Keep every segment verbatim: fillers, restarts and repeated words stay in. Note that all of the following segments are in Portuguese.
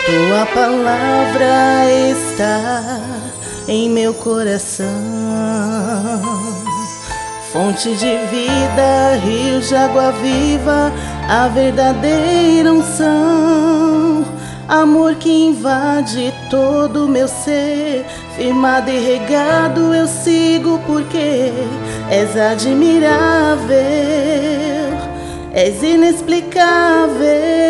Tua palavra está em meu coração, fonte de vida, rio de água viva, a verdadeira unção, amor que invade todo o meu ser, firmado e regado eu sigo porque és admirável, és inexplicável.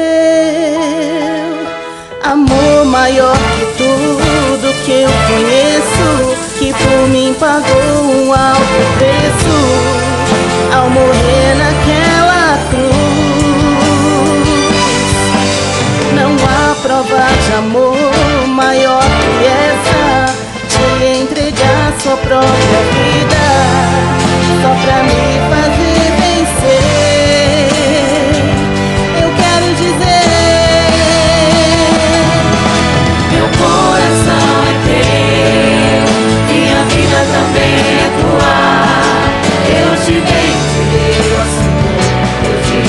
Amor maior que tudo que eu conheço, que por mim pagou um alto preço, ao morrer naquela cruz. Não há prova de amor maior que essa, de entregar sua própria vida, só pra me fazer vencer. Eu quero dizer, meu coração é teu, minha vida também é tua. Eu te dei, te dei, ó Senhor, Deus de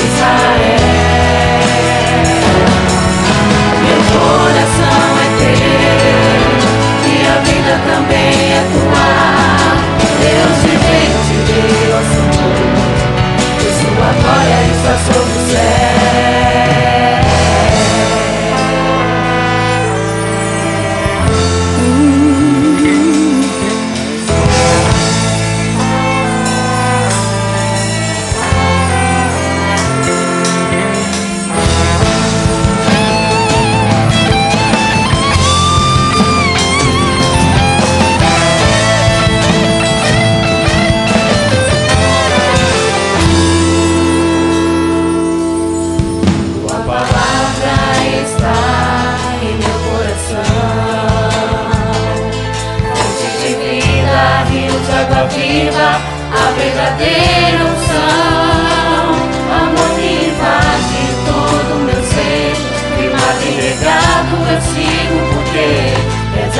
Israel. Meu coração é teu, minha vida também é tua. Eu te dei, te dei, ó Senhor, e sua glória está sobre o céu. Viva a verdadeira unção, amor que invade todo o meu ser, firmado e regado eu sigo porque és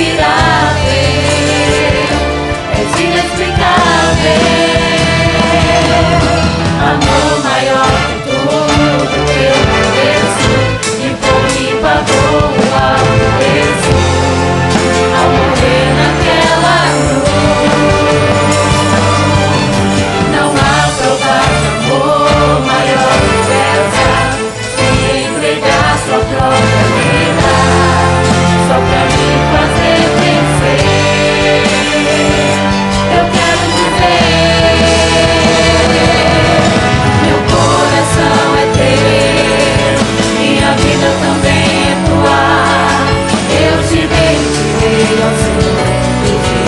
admirável, és inexplicável. Amor maior que tudo que eu conheço, que por mim pagou o alto preço, ao morrer naquela cruz. Só pra me fazer vencer. Eu quero dizer, meu coração é teu, minha vida também é tua. Eu te dei, te dei, ó Senhor, Deus de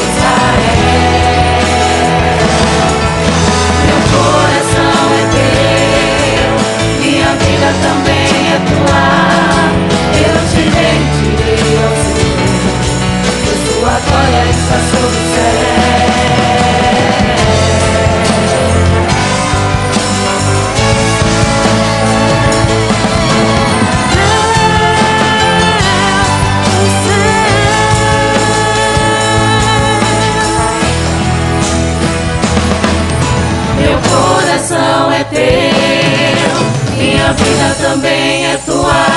Israel. Meu coração é teu, minha vida também é tua. Eu te dei, te dei, ó Senhor, pois tua glória está sobre o céu. Meu coração é teu, minha vida também é tua.